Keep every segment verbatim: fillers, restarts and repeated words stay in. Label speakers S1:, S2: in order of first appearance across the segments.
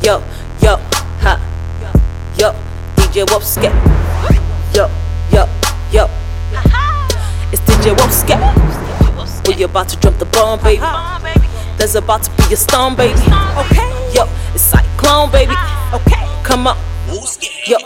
S1: Yo, yo, ha, yo, D J Wopscat. Yo, yo, yo, it's D J Wopscat. We about to drop the bomb, baby. There's about to be a storm, baby. Okay. Yo, it's Cyclone, baby. Okay. Come on. Yo,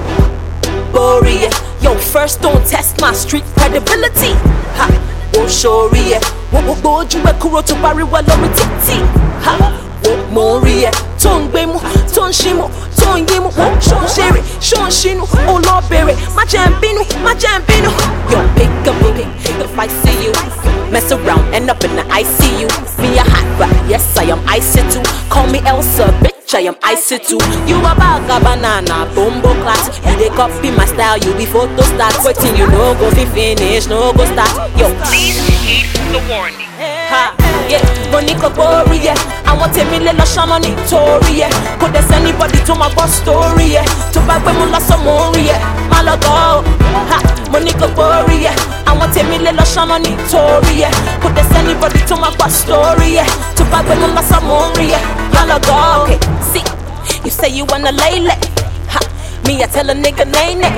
S1: Boria. Yo, first don't test my street credibility. Ha, oh Shoria. Wo wo boju e kuro to pariwo lórí títì. Ha, wo Moria. Ton gbemu, ton shimu, ton yimu. Wo shon shere, shon shinu. Oh Lord bere, my jam binu, my jam binu. Yo, pick up, baby. If I see you mess around, end up in the I C U. Me a hot rat, yes I am icy too. Call me Elsa, bitch, I am icy too. You a bag of banana, bombo class. You dey copy my style, you be photo start. Waiting, you no go fi finish, no go start. Yo,
S2: please heed the warning.
S1: Ha, yeah, Monica Boria. I want to me little shaman Tori, yeah. Could there's anybody to my boss story, yeah. To back when we lost some more, yeah. Malago, ha, Monica Boria. I want to me little shaman Tori, yeah. Could there's anybody to my boss story, yeah. To back when we lost some more, yeah. Malago, okay, see, you say you wanna lay lay, ha, me I tell a nigga nay nay.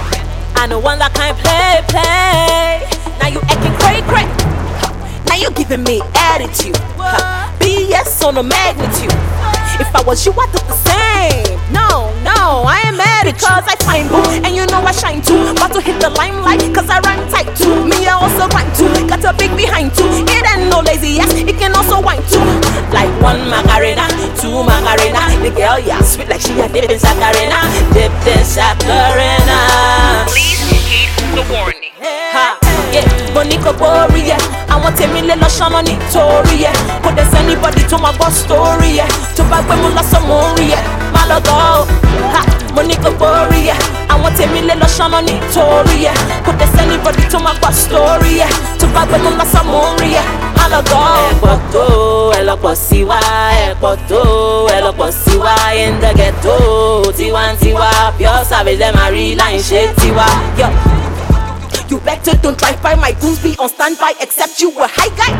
S1: I know one that can't play play. Now you acting cray cray. Now you giving me attitude, huh? B S on a magnitude. If I was you, I'd do the same. No, no, I ain't mad at cause I find boo, and you know I shine too. About to hit the limelight, cause I run tight too. Me, I also grind too, got a big behind too. It ain't no lazy ass, it can also whine too. Like one Macarena, two Macarena. The girl, yeah, sweet like she a dip in Sacarina. Dipped in Sacarina.
S2: Please heed the warning.
S1: Ha, yeah, Monica Boria. I want to me little shaman Tori, yeah. Could there's anybody to my boss story, yeah. To back when we lost some more, yeah. Malago, ha, Monica Boria. I want to me little shaman Tori, yeah. Could there's anybody to my boss story, yeah. To back when we lost some more, yeah. Malago. Ekpoto, elokpo siwa, ekpoto, elokpo siwa. In the ghetto, tiwa tiwa. Pure savage, them a real line shit tiwa. Yo. You better don't drive by, my goons be on standby. Except you a high guy.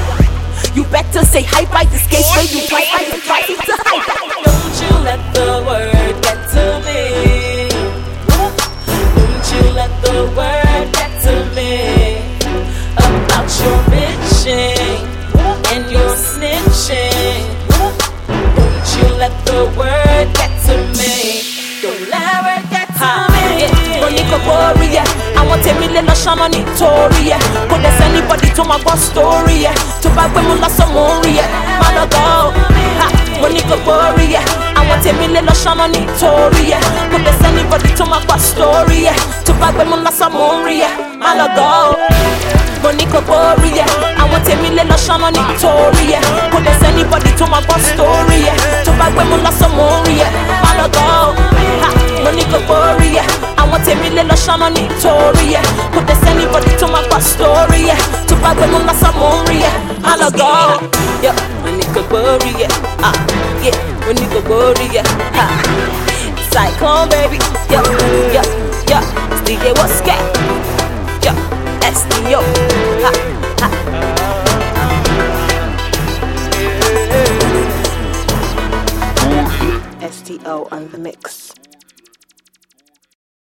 S1: You better say hi by this case where you drive by and try to hide. Don't you let the word get to me. Don't you let the word get to me about your bitching and your snitching. Don't you let the word get to me. Don't let it get to me. Monica Boria. I want to me little shaman Tori, yeah. Could there's anybody to my boss story, yeah. To back when we lost some more, yeah. Malago, ha, Monica Boria. I want to me little shaman Tori, yeah. Could there's anybody to my boss story, yeah. To back when we lost some more, yeah. Malago, Monica Boria. I want to me little shaman Tori, yeah. Could there's anybody to my boss story, yeah. To back when we lost some more, yeah. Malago, ha, Monica Boria. I want to me little shaman Tori, yeah. Could there's anybody to my boss story, yeah. To back when we lost some more, yeah. Malago, yeah, Monica Boria, ah, yeah, Monica Boria, ah, Cyclone baby, yeah, yeah, yeah, it's D J Wopscat.